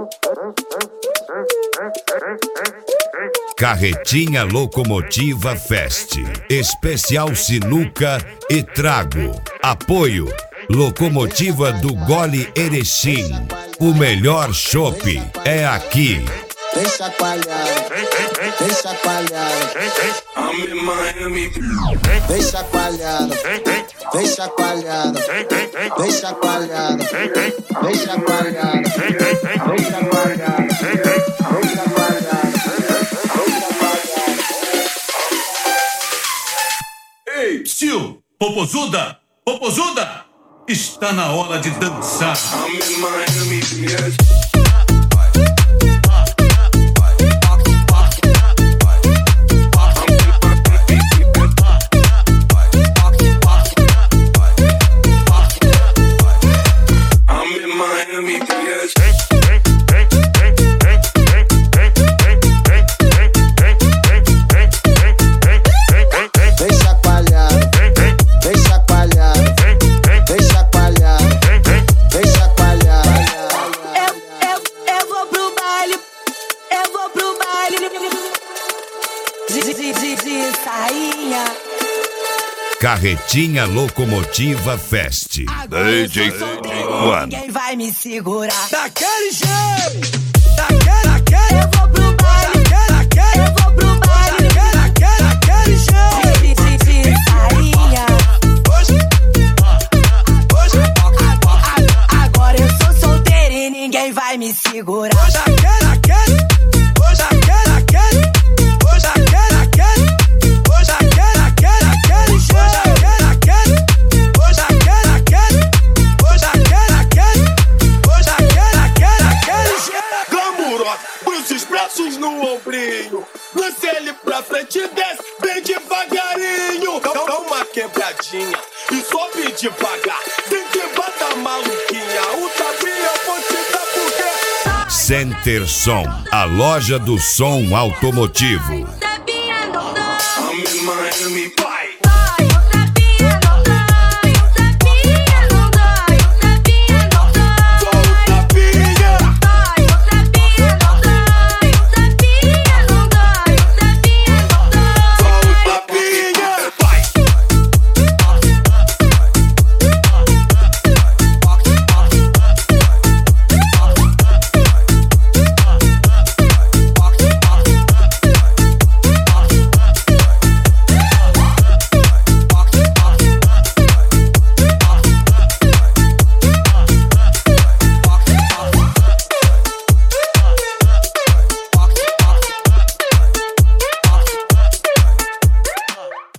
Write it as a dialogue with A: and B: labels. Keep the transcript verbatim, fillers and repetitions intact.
A: Carretinha Locomotiva Fest, especial sinuca e trago. Apoio Locomotiva do Gole Erechim. O melhor chopp é aqui.
B: Vem chacoalhado, vem chacoalhado. I'm in Miami. Vem chacoalhado, vem chacoalhado, vem chacoalhado, vem chacoalhado, vem chacoalhado, vem chacoalhado.
C: Ei, psiu, popozuda, popozuda, está na hora de dançar. I'm in Miami, yes.
A: Carretinha Locomotiva Fest.
D: D J One.
E: Ninguém vai me segurar. Daquele jeito, daquele, daquele. Eu vou pro baile, daquele, eu vou pro baile, daquele, daquele jeito. De, de, de sainha. Hoje, hoje, agora eu sou solteira e ninguém vai me segurar. Daquele, daquele, hoje, daquele, daquele, hoje, daquele, daquele, hoje, daquele, daquele, daquele jeito.
F: Braços no ombrinho, lance ele pra frente e desce bem devagarinho. Dá, dá uma quebradinha e sobe devagar, sem que bata maluquinha. O tapinha eu vou te dar porque
A: Center Som, a loja do som automotivo.
B: I'm in Miami.